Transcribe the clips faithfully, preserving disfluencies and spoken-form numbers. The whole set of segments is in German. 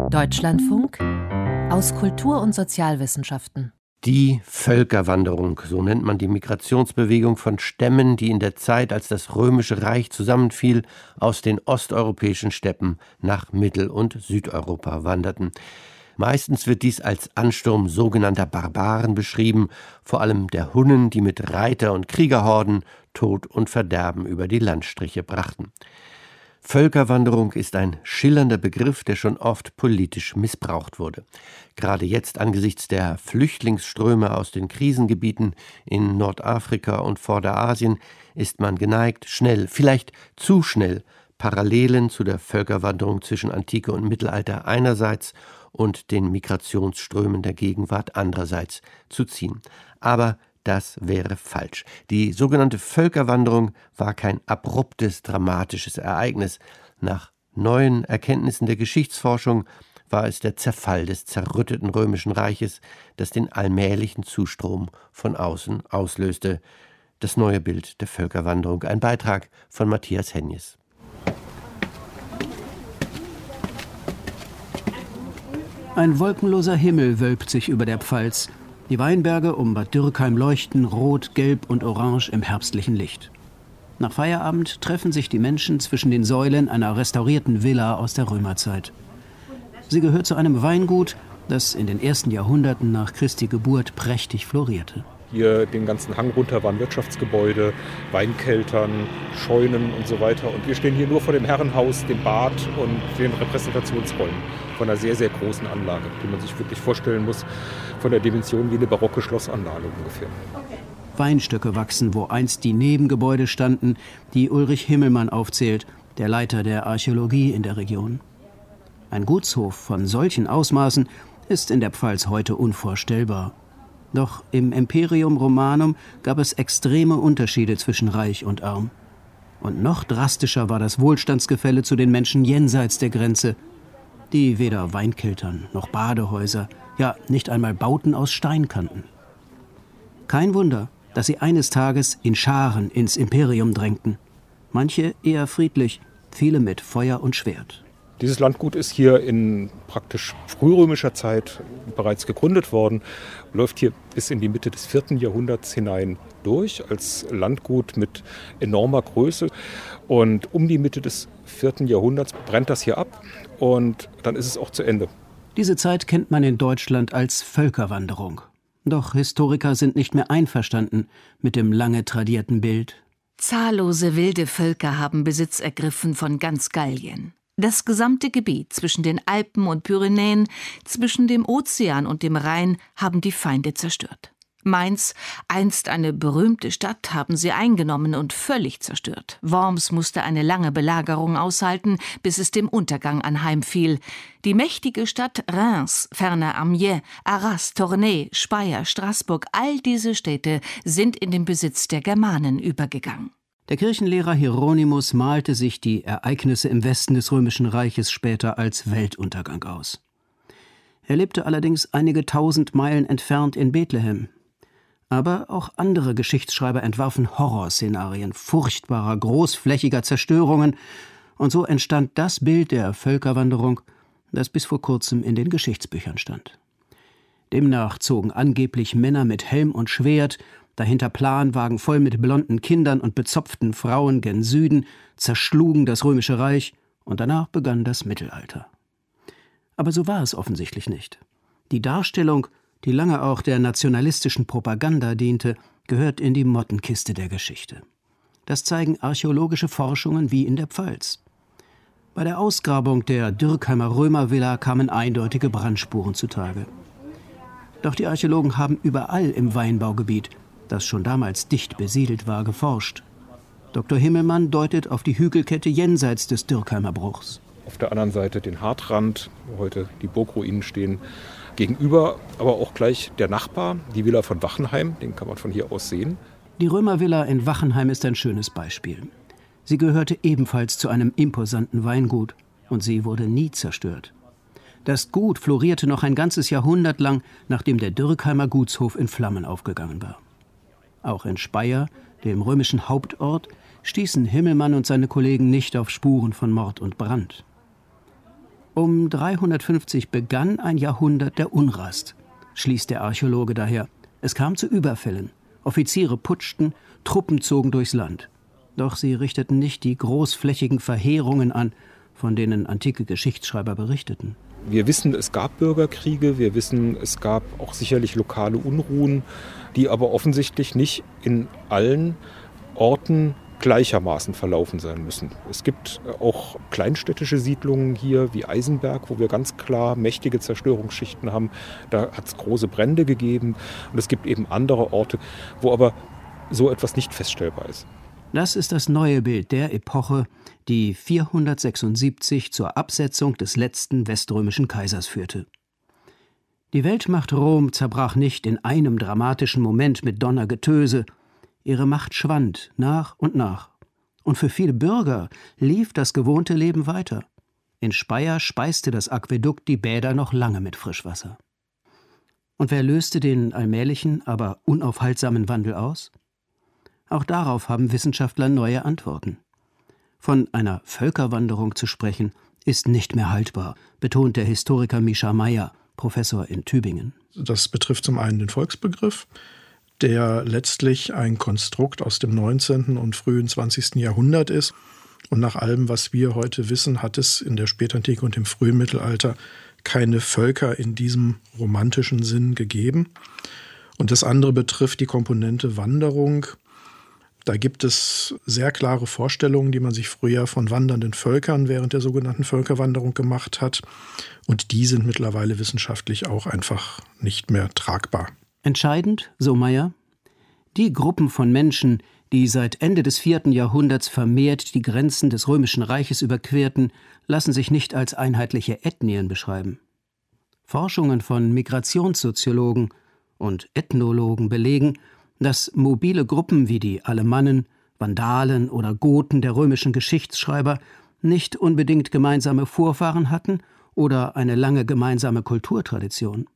Deutschlandfunk aus Kultur- und Sozialwissenschaften. Die Völkerwanderung, so nennt man die Migrationsbewegung von Stämmen, die in der Zeit, als das Römische Reich zusammenfiel, aus den osteuropäischen Steppen nach Mittel- und Südeuropa wanderten. Meistens wird dies als Ansturm sogenannter Barbaren beschrieben, vor allem der Hunnen, die mit Reiter- und Kriegerhorden Tod und Verderben über die Landstriche brachten. Völkerwanderung ist ein schillernder Begriff, der schon oft politisch missbraucht wurde. Gerade jetzt angesichts der Flüchtlingsströme aus den Krisengebieten in Nordafrika und Vorderasien ist man geneigt, schnell, vielleicht zu schnell, Parallelen zu der Völkerwanderung zwischen Antike und Mittelalter einerseits und den Migrationsströmen der Gegenwart andererseits zu ziehen. Aber das wäre falsch. Die sogenannte Völkerwanderung war kein abruptes, dramatisches Ereignis. Nach neuen Erkenntnissen der Geschichtsforschung war es der Zerfall des zerrütteten Römischen Reiches, das den allmählichen Zustrom von außen auslöste. Das neue Bild der Völkerwanderung. Ein Beitrag von Matthias Henjes. Ein wolkenloser Himmel wölbt sich über der Pfalz. Die Weinberge um Bad Dürkheim leuchten rot, gelb und orange im herbstlichen Licht. Nach Feierabend treffen sich die Menschen zwischen den Säulen einer restaurierten Villa aus der Römerzeit. Sie gehört zu einem Weingut, das in den ersten Jahrhunderten nach Christi Geburt prächtig florierte. Hier den ganzen Hang runter waren Wirtschaftsgebäude, Weinkeltern, Scheunen und so weiter. Und wir stehen hier nur vor dem Herrenhaus, dem Bad und den Repräsentationsräumen von einer sehr, sehr großen Anlage, die man sich wirklich vorstellen muss, von der Dimension wie eine barocke Schlossanlage ungefähr. Weinstöcke wachsen, wo einst die Nebengebäude standen, die Ulrich Himmelmann aufzählt, der Leiter der Archäologie in der Region. Ein Gutshof von solchen Ausmaßen ist in der Pfalz heute unvorstellbar. Doch im Imperium Romanum gab es extreme Unterschiede zwischen Reich und Arm. Und noch drastischer war das Wohlstandsgefälle zu den Menschen jenseits der Grenze, die weder Weinkeltern noch Badehäuser, ja nicht einmal Bauten aus Stein kannten. Kein Wunder, dass sie eines Tages in Scharen ins Imperium drängten. Manche eher friedlich, viele mit Feuer und Schwert. Dieses Landgut ist hier in praktisch frührömischer Zeit bereits gegründet worden, läuft hier bis in die Mitte des vierten Jahrhunderts hinein durch, als Landgut mit enormer Größe. Und um die Mitte des vierten Jahrhunderts brennt das hier ab und dann ist es auch zu Ende. Diese Zeit kennt man in Deutschland als Völkerwanderung. Doch Historiker sind nicht mehr einverstanden mit dem lange tradierten Bild. Zahllose wilde Völker haben Besitz ergriffen von ganz Gallien. Das gesamte Gebiet zwischen den Alpen und Pyrenäen, zwischen dem Ozean und dem Rhein haben die Feinde zerstört. Mainz, einst eine berühmte Stadt, haben sie eingenommen und völlig zerstört. Worms musste eine lange Belagerung aushalten, bis es dem Untergang anheimfiel. Die mächtige Stadt Reims, ferner Amiens, Arras, Tournai, Speyer, Straßburg, all diese Städte sind in den Besitz der Germanen übergegangen. Der Kirchenlehrer Hieronymus malte sich die Ereignisse im Westen des Römischen Reiches später als Weltuntergang aus. Er lebte allerdings einige tausend Meilen entfernt in Bethlehem. Aber auch andere Geschichtsschreiber entwarfen Horrorszenarien, furchtbarer, großflächiger Zerstörungen. Und so entstand das Bild der Völkerwanderung, das bis vor kurzem in den Geschichtsbüchern stand. Demnach zogen angeblich Männer mit Helm und Schwert, dahinter Planwagen voll mit blonden Kindern und bezopften Frauen gen Süden, zerschlugen das Römische Reich und danach begann das Mittelalter. Aber so war es offensichtlich nicht. Die Darstellung, die lange auch der nationalistischen Propaganda diente, gehört in die Mottenkiste der Geschichte. Das zeigen archäologische Forschungen wie in der Pfalz. Bei der Ausgrabung der Dürkheimer Römervilla kamen eindeutige Brandspuren zutage. Doch die Archäologen haben überall im Weinbaugebiet, das schon damals dicht besiedelt war, geforscht. Doktor Himmelmann deutet auf die Hügelkette jenseits des Dürkheimer Bruchs. Auf der anderen Seite den Hartrand, wo heute die Burgruinen stehen. Gegenüber aber auch gleich der Nachbar, die Villa von Wachenheim, den kann man von hier aus sehen. Die Römervilla in Wachenheim ist ein schönes Beispiel. Sie gehörte ebenfalls zu einem imposanten Weingut und sie wurde nie zerstört. Das Gut florierte noch ein ganzes Jahrhundert lang, nachdem der Dürkheimer Gutshof in Flammen aufgegangen war. Auch in Speyer, dem römischen Hauptort, stießen Himmelmann und seine Kollegen nicht auf Spuren von Mord und Brand. Um dreihundertfünfzig begann ein Jahrhundert der Unrast, schließt der Archäologe daher. Es kam zu Überfällen. Offiziere putschten, Truppen zogen durchs Land. Doch sie richteten nicht die großflächigen Verheerungen an, von denen antike Geschichtsschreiber berichteten. Wir wissen, es gab Bürgerkriege, wir wissen, es gab auch sicherlich lokale Unruhen, die aber offensichtlich nicht in allen Orten gleichermaßen verlaufen sein müssen. Es gibt auch kleinstädtische Siedlungen hier wie Eisenberg, wo wir ganz klar mächtige Zerstörungsschichten haben. Da hat es große Brände gegeben. Und es gibt eben andere Orte, wo aber so etwas nicht feststellbar ist. Das ist das neue Bild der Epoche, die vierhundertsechsundsiebzig zur Absetzung des letzten weströmischen Kaisers führte. Die Weltmacht Rom zerbrach nicht in einem dramatischen Moment mit Donnergetöse. Ihre Macht schwand nach und nach. Und für viele Bürger lief das gewohnte Leben weiter. In Speyer speiste das Aquädukt die Bäder noch lange mit Frischwasser. Und wer löste den allmählichen, aber unaufhaltsamen Wandel aus? Auch darauf haben Wissenschaftler neue Antworten. Von einer Völkerwanderung zu sprechen, ist nicht mehr haltbar, betont der Historiker Mischa Meyer, Professor in Tübingen. Das betrifft zum einen den Volksbegriff, der letztlich ein Konstrukt aus dem neunzehnten und frühen zwanzigsten Jahrhundert ist. Und nach allem, was wir heute wissen, hat es in der Spätantike und im frühen Mittelalter keine Völker in diesem romantischen Sinn gegeben. Und das andere betrifft die Komponente Wanderung. Da gibt es sehr klare Vorstellungen, die man sich früher von wandernden Völkern während der sogenannten Völkerwanderung gemacht hat. Und die sind mittlerweile wissenschaftlich auch einfach nicht mehr tragbar. Entscheidend, so Meyer, die Gruppen von Menschen, die seit Ende des vierten Jahrhunderts vermehrt die Grenzen des Römischen Reiches überquerten, lassen sich nicht als einheitliche Ethnien beschreiben. Forschungen von Migrationssoziologen und Ethnologen belegen, dass mobile Gruppen wie die Alemannen, Vandalen oder Goten der römischen Geschichtsschreiber nicht unbedingt gemeinsame Vorfahren hatten oder eine lange gemeinsame Kulturtradition.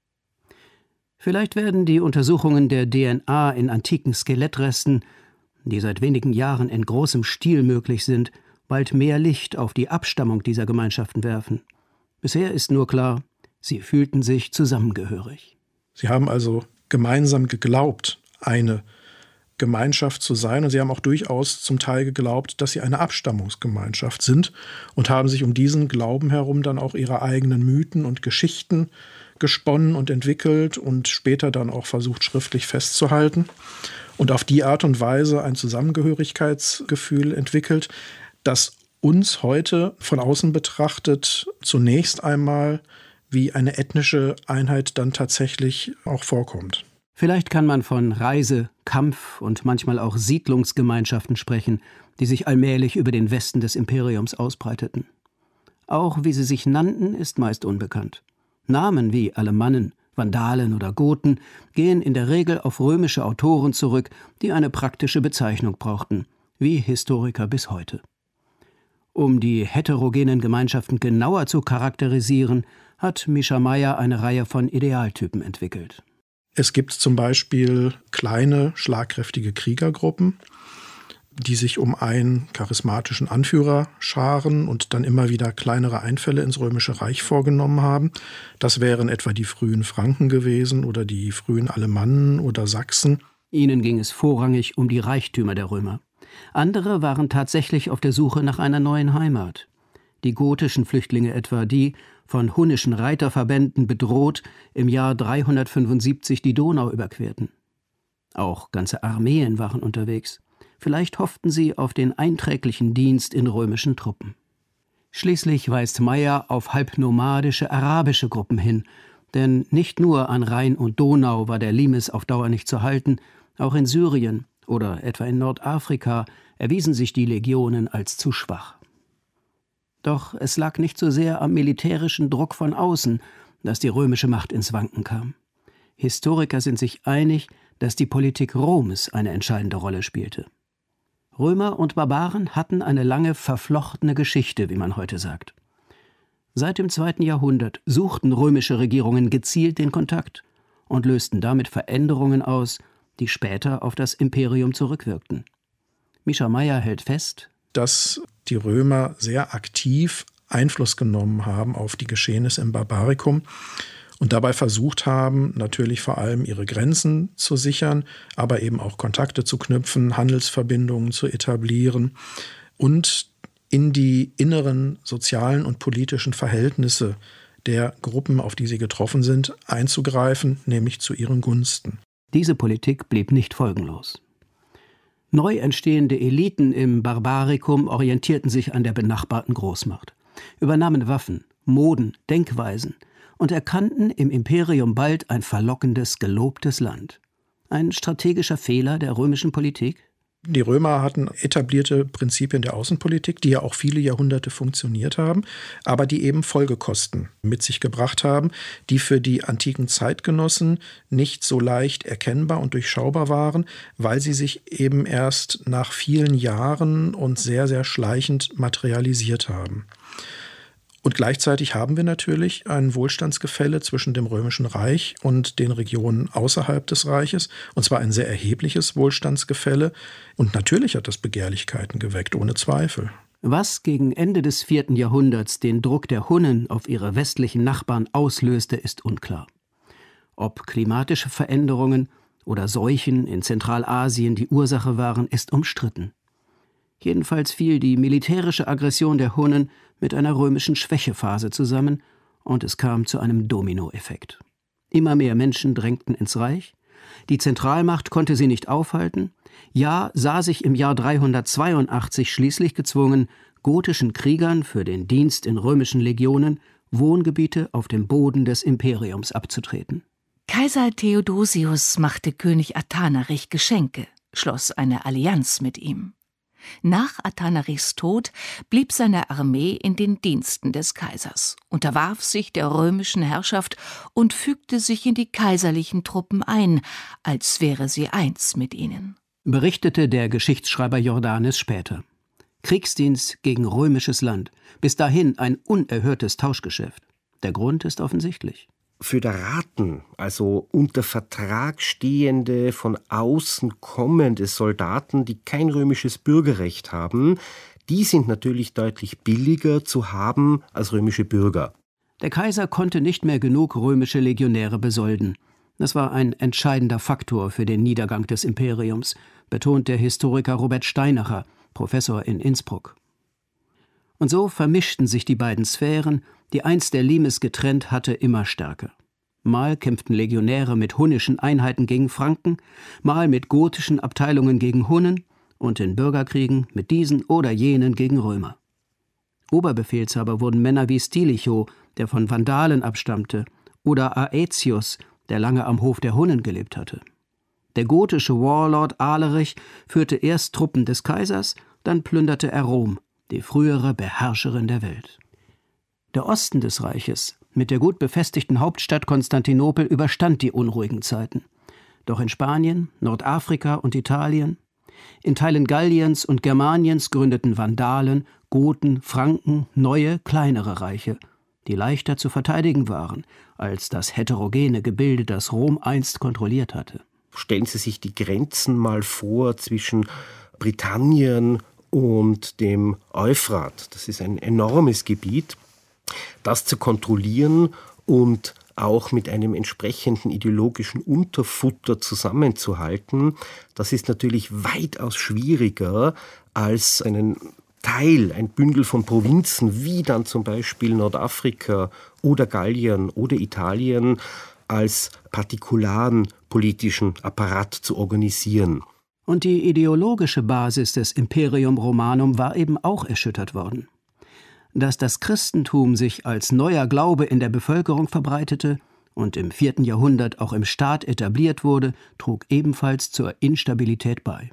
Vielleicht werden die Untersuchungen der D N A in antiken Skelettresten, die seit wenigen Jahren in großem Stil möglich sind, bald mehr Licht auf die Abstammung dieser Gemeinschaften werfen. Bisher ist nur klar, sie fühlten sich zusammengehörig. Sie haben also gemeinsam geglaubt, eine Gemeinschaft zu sein. Und sie haben auch durchaus zum Teil geglaubt, dass sie eine Abstammungsgemeinschaft sind und haben sich um diesen Glauben herum dann auch ihre eigenen Mythen und Geschichten gesponnen und entwickelt und später dann auch versucht, schriftlich festzuhalten und auf die Art und Weise ein Zusammengehörigkeitsgefühl entwickelt, das uns heute von außen betrachtet zunächst einmal wie eine ethnische Einheit dann tatsächlich auch vorkommt. Vielleicht kann man von Reise-, Kampf- und manchmal auch Siedlungsgemeinschaften sprechen, die sich allmählich über den Westen des Imperiums ausbreiteten. Auch wie sie sich nannten, ist meist unbekannt. Namen wie Alemannen, Vandalen oder Goten gehen in der Regel auf römische Autoren zurück, die eine praktische Bezeichnung brauchten, wie Historiker bis heute. Um die heterogenen Gemeinschaften genauer zu charakterisieren, hat Mischa Meyer eine Reihe von Idealtypen entwickelt. Es gibt zum Beispiel kleine, schlagkräftige Kriegergruppen, die sich um einen charismatischen Anführer scharen und dann immer wieder kleinere Einfälle ins Römische Reich vorgenommen haben. Das wären etwa die frühen Franken gewesen oder die frühen Alemannen oder Sachsen. Ihnen ging es vorrangig um die Reichtümer der Römer. Andere waren tatsächlich auf der Suche nach einer neuen Heimat. Die gotischen Flüchtlinge etwa, die, von hunnischen Reiterverbänden bedroht, im Jahr dreihundertfünfundsiebzig die Donau überquerten. Auch ganze Armeen waren unterwegs. Vielleicht hofften sie auf den einträglichen Dienst in römischen Truppen. Schließlich weist Meyer auf halbnomadische arabische Gruppen hin, denn nicht nur an Rhein und Donau war der Limes auf Dauer nicht zu halten, auch in Syrien oder etwa in Nordafrika erwiesen sich die Legionen als zu schwach. Doch es lag nicht so sehr am militärischen Druck von außen, dass die römische Macht ins Wanken kam. Historiker sind sich einig, dass die Politik Roms eine entscheidende Rolle spielte. Römer und Barbaren hatten eine lange verflochtene Geschichte, wie man heute sagt. Seit dem zweiten Jahrhundert suchten römische Regierungen gezielt den Kontakt und lösten damit Veränderungen aus, die später auf das Imperium zurückwirkten. Mischa Meyer hält fest, dass die Römer sehr aktiv Einfluss genommen haben auf die Geschehnisse im Barbarikum und dabei versucht haben, natürlich vor allem ihre Grenzen zu sichern, aber eben auch Kontakte zu knüpfen, Handelsverbindungen zu etablieren und in die inneren sozialen und politischen Verhältnisse der Gruppen, auf die sie getroffen sind, einzugreifen, nämlich zu ihren Gunsten. Diese Politik blieb nicht folgenlos. Neu entstehende Eliten im Barbarikum orientierten sich an der benachbarten Großmacht, übernahmen Waffen, Moden, Denkweisen und erkannten im Imperium bald ein verlockendes, gelobtes Land. Ein strategischer Fehler der römischen Politik? Die Römer hatten etablierte Prinzipien der Außenpolitik, die ja auch viele Jahrhunderte funktioniert haben, aber die eben Folgekosten mit sich gebracht haben, die für die antiken Zeitgenossen nicht so leicht erkennbar und durchschaubar waren, weil sie sich eben erst nach vielen Jahren und sehr, sehr schleichend materialisiert haben. Und gleichzeitig haben wir natürlich ein Wohlstandsgefälle zwischen dem Römischen Reich und den Regionen außerhalb des Reiches, und zwar ein sehr erhebliches Wohlstandsgefälle. Und natürlich hat das Begehrlichkeiten geweckt, ohne Zweifel. Was gegen Ende des vierten Jahrhunderts den Druck der Hunnen auf ihre westlichen Nachbarn auslöste, ist unklar. Ob klimatische Veränderungen oder Seuchen in Zentralasien die Ursache waren, ist umstritten. Jedenfalls fiel die militärische Aggression der Hunnen mit einer römischen Schwächephase zusammen und es kam zu einem Dominoeffekt. Immer mehr Menschen drängten ins Reich, die Zentralmacht konnte sie nicht aufhalten, ja, sah sich im Jahr dreihundertzweiundachtzig schließlich gezwungen, gotischen Kriegern für den Dienst in römischen Legionen Wohngebiete auf dem Boden des Imperiums abzutreten. Kaiser Theodosius machte König Athanarich Geschenke, schloss eine Allianz mit ihm. Nach Athanarichs Tod blieb seine Armee in den Diensten des Kaisers, unterwarf sich der römischen Herrschaft und fügte sich in die kaiserlichen Truppen ein, als wäre sie eins mit ihnen. Berichtete der Geschichtsschreiber Jordanes später. Kriegsdienst gegen römisches Land, bis dahin ein unerhörtes Tauschgeschäft. Der Grund ist offensichtlich. Föderaten, also unter Vertrag stehende, von außen kommende Soldaten, die kein römisches Bürgerrecht haben, die sind natürlich deutlich billiger zu haben als römische Bürger. Der Kaiser konnte nicht mehr genug römische Legionäre besolden. Das war ein entscheidender Faktor für den Niedergang des Imperiums, betont der Historiker Robert Steinacher, Professor in Innsbruck. Und so vermischten sich die beiden Sphären, die einst der Limes getrennt hatte, immer stärker. Mal kämpften Legionäre mit hunnischen Einheiten gegen Franken, mal mit gotischen Abteilungen gegen Hunnen und in Bürgerkriegen mit diesen oder jenen gegen Römer. Oberbefehlshaber wurden Männer wie Stilicho, der von Vandalen abstammte, oder Aetius, der lange am Hof der Hunnen gelebt hatte. Der gotische Warlord Alerich führte erst Truppen des Kaisers, dann plünderte er Rom, die frühere Beherrscherin der Welt. Der Osten des Reiches, mit der gut befestigten Hauptstadt Konstantinopel, überstand die unruhigen Zeiten. Doch in Spanien, Nordafrika und Italien, in Teilen Galliens und Germaniens gründeten Vandalen, Goten, Franken neue, kleinere Reiche, die leichter zu verteidigen waren als das heterogene Gebilde, das Rom einst kontrolliert hatte. Stellen Sie sich die Grenzen mal vor zwischen Britannien und dem Euphrat. Das ist ein enormes Gebiet. Das zu kontrollieren und auch mit einem entsprechenden ideologischen Unterfutter zusammenzuhalten, das ist natürlich weitaus schwieriger als einen Teil, ein Bündel von Provinzen, wie dann zum Beispiel Nordafrika oder Gallien oder Italien, als partikularen politischen Apparat zu organisieren. Und die ideologische Basis des Imperium Romanum war eben auch erschüttert worden. Dass das Christentum sich als neuer Glaube in der Bevölkerung verbreitete und im vierten Jahrhundert auch im Staat etabliert wurde, trug ebenfalls zur Instabilität bei.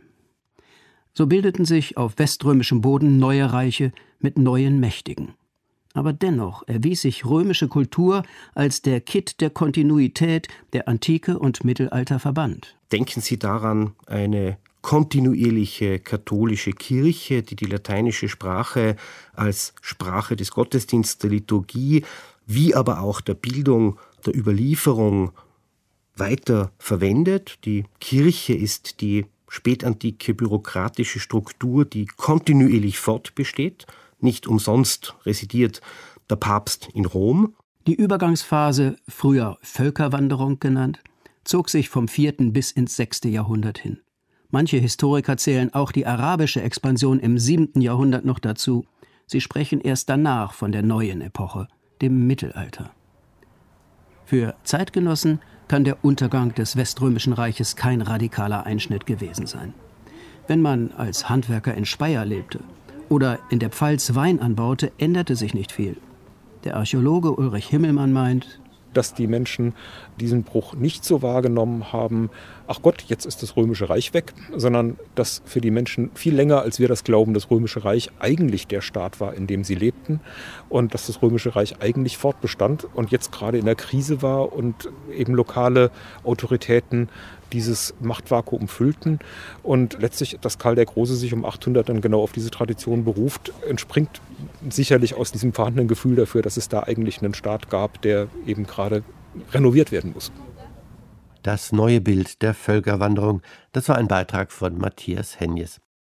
So bildeten sich auf weströmischem Boden neue Reiche mit neuen Mächtigen. Aber dennoch erwies sich römische Kultur als der Kitt der Kontinuität, der Antike und Mittelalter verband. Denken Sie daran, eine kontinuierliche katholische Kirche, die die lateinische Sprache als Sprache des Gottesdienstes, der Liturgie, wie aber auch der Bildung, der Überlieferung weiter verwendet. Die Kirche ist die spätantike bürokratische Struktur, die kontinuierlich fortbesteht. Nicht umsonst residiert der Papst in Rom. Die Übergangsphase, früher Völkerwanderung genannt, zog sich vom vierten bis ins sechste Jahrhundert hin. Manche Historiker zählen auch die arabische Expansion im siebten Jahrhundert noch dazu. Sie sprechen erst danach von der neuen Epoche, dem Mittelalter. Für Zeitgenossen kann der Untergang des Weströmischen Reiches kein radikaler Einschnitt gewesen sein. Wenn man als Handwerker in Speyer lebte oder in der Pfalz Wein anbaute, änderte sich nicht viel. Der Archäologe Ulrich Himmelmann meint, dass die Menschen diesen Bruch nicht so wahrgenommen haben, ach Gott, jetzt ist das Römische Reich weg, sondern dass für die Menschen viel länger, als wir das glauben, das Römische Reich eigentlich der Staat war, in dem sie lebten und dass das Römische Reich eigentlich fortbestand und jetzt gerade in der Krise war und eben lokale Autoritäten dieses Machtvakuum füllten und letztlich, dass Karl der Große sich um achthundert dann genau auf diese Tradition beruft, entspringt sicherlich aus diesem vorhandenen Gefühl dafür, dass es da eigentlich einen Staat gab, der eben gerade renoviert werden muss. Das neue Bild der Völkerwanderung, das war ein Beitrag von Matthias Henjes.